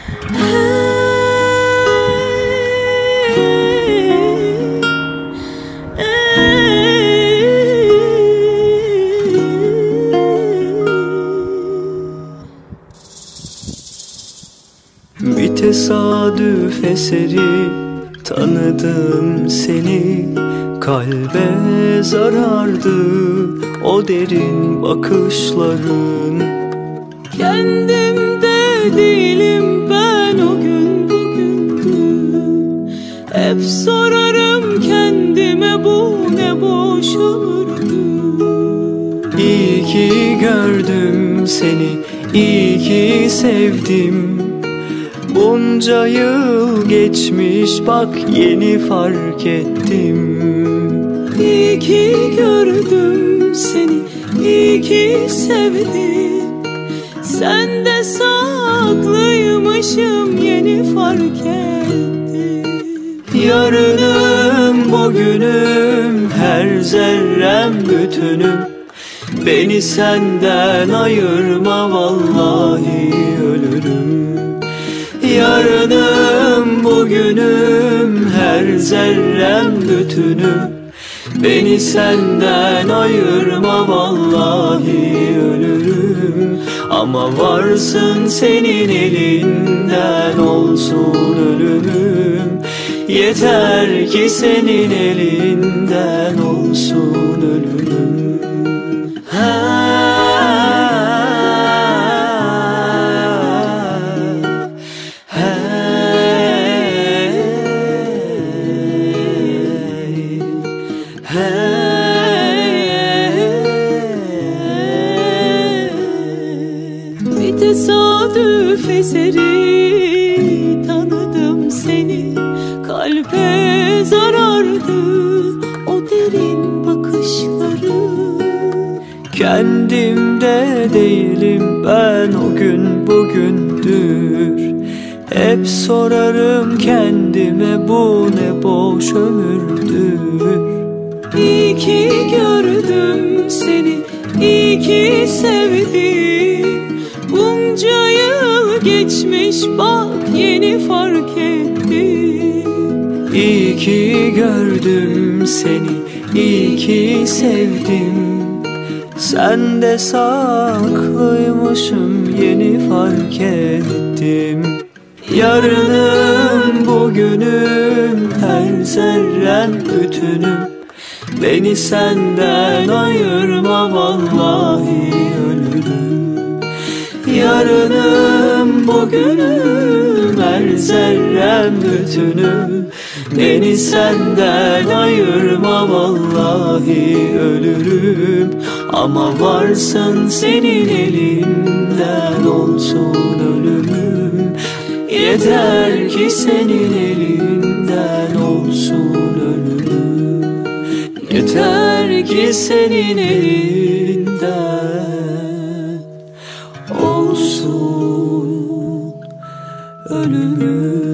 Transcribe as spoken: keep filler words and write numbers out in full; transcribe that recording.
Bir tesadüf eseri tanıdım seni. Kalbe zarardı o derin bakışların. Kendimde değilim ben, o gün bugündü. Hep sorarım kendime, bu ne boş ömürdü. İyi ki gördüm seni, iyi ki sevdim. Bunca yıl geçmiş bak yeni fark ettim. İyi ki gördüm seni, iyi ki sevdim. Sende saklıymışım yeni fark ettim. Yarınım bugünüm, her zerrem bütünüm. Beni senden ayırma, vallahi ölürüm. Yarınım bugünüm, her zerrem bütünüm. Beni senden ayırma, vallahi ölürüm. Ama varsın senin elinden olsun ölümüm. Yeter ki senin elinden olsun ölümüm. Ha. Bir tesadüf eseri tanıdım seni. Kalbe zarardı o derin bakışları. Kendimde değilim ben, o gün bugündür. Hep sorarım kendime, bu ne boş ömürdür. İyi ki gördüm seni, iyi ki sevdim. Bunca yıl geçmiş bak yeni fark ettim. İyi ki gördüm seni, iyi ki sevdim. Sende saklıymışım yeni fark ettim. Yarınım bugünüm, her zerrem bütünüm. Beni senden ayırma, vallahi ölürüm. Yarınım bugünüm, her zerrem bütünüm. Beni senden ayırma, vallahi ölürüm. Ama varsın senin elinden olsun ölümüm. Yeter ki senin elinden olsun ölümüm. Yeter ki senin elinden olsun ölümüm.